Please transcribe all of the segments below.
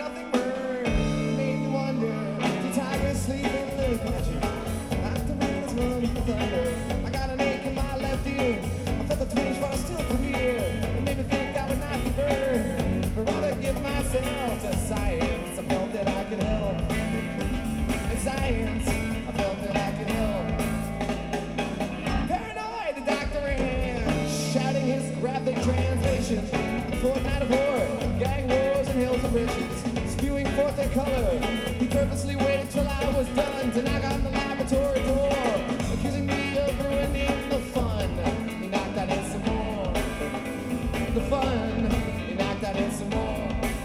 nothing burn. It made me wonder, do tigers sleep and look at you? Like the man is running for thunder. I got an ache in my left ear. I felt the twinge while still clear. It made me think I would not be burned. But rather give myself to science. I felt that I could help. In science, I felt that I could help. Paranoid, the doctor ran, shouting his graphic translations. The fourth night of horror, gang wars and hills of riches, spewing forth their color. He purposely waited till I was done to knock on the laboratory door, accusing me of ruining the fun. He knocked out in some more. The fun, he knocked out in some more.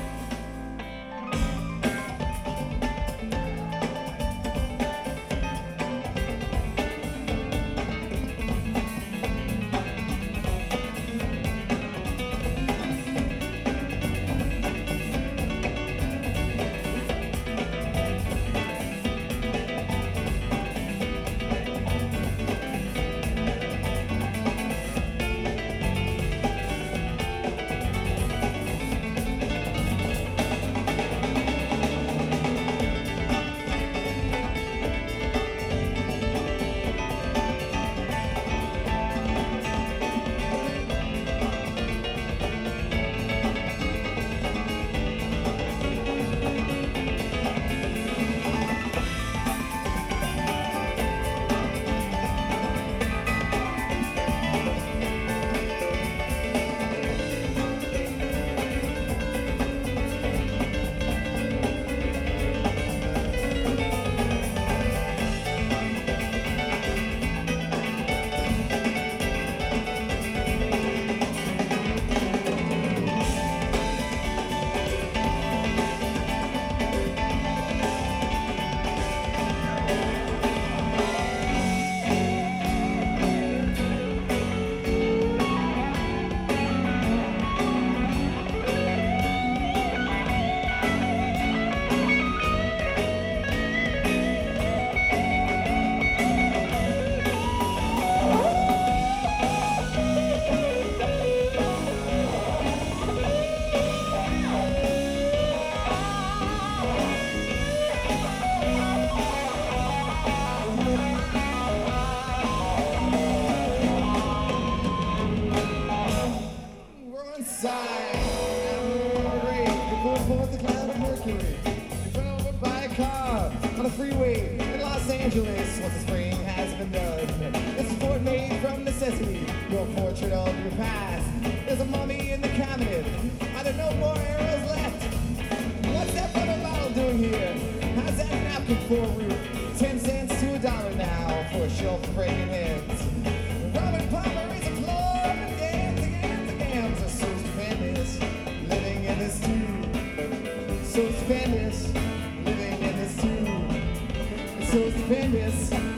On a freeway in Los Angeles, once the spring has been done. It's a sport made from necessity, your portrait of your past. There's a mummy in the cabinet, are there no more arrows left? What's that rubber bottle doing here? How's that napkin for a roof? 10 cents to $1 now for a shelf of breaking heads. Robin Palmer is a floor, and the gams are so stupendous, living in this tube. So stupendous, living in this tube. So stupendous.